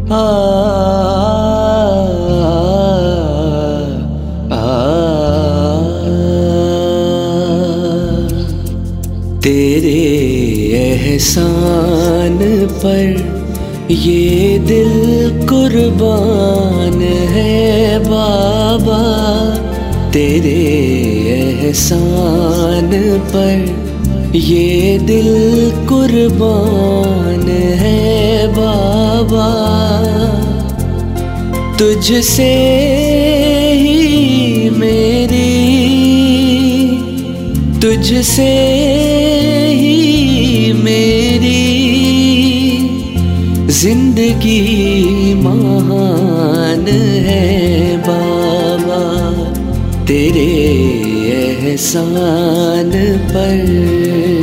आ, आ, तेरे एहसान पर ये दिल कुर्बान है बाबा, तेरे एहसान पर ये दिल कुर्बान है बाबा। तुझसे ही मेरी, तुझसे ही मेरी जिंदगी महान है बाबा, तेरे एहसान पर।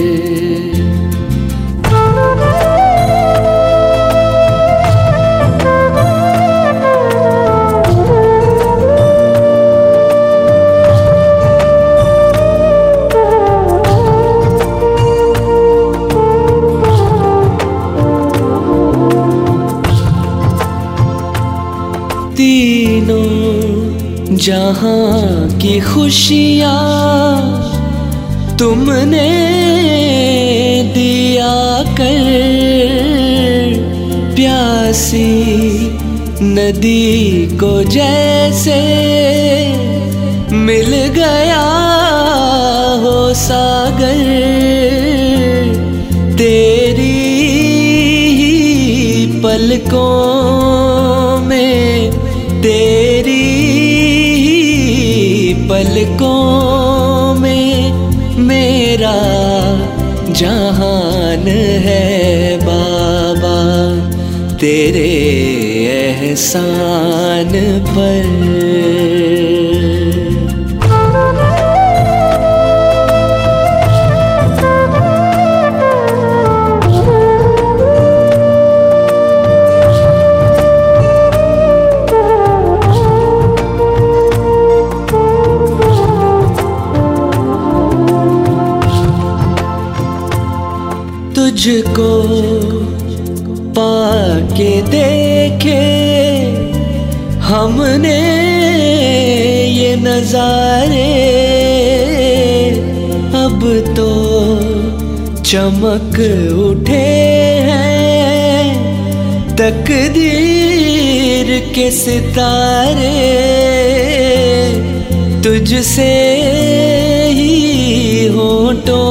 तीनों जहां की खुशियां तुमने दिया कर, प्यासी नदी को जैसे मिल गया हो सागर, तेरी ही पलकों में, तेरी ही पलकों में मेरा जहान है बाबा, तेरे एहसान पर। तुझको पाके देखे हमने ये नजारे, अब तो चमक उठे हैं तकदीर के सितारे, तुझसे ही होठों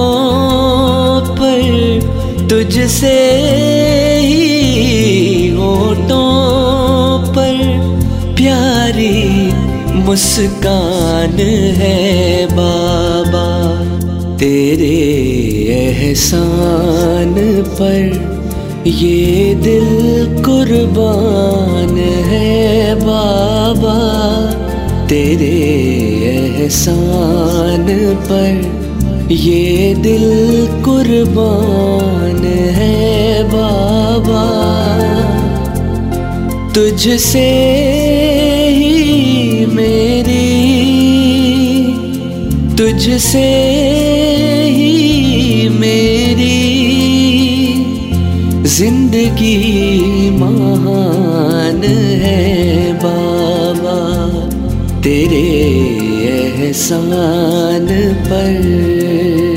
पर, तुझसे ही होठों पर प्यारी मुस्कान है बाबा, तेरे एहसान पर ये दिल कुर्बान है बाबा, तेरे एहसान पर ये दिल कुर्बान है बाबा। तुझसे ही मेरी, तुझसे ही मेरी जिंदगी महान है बाबा, तेरे एहसान पर।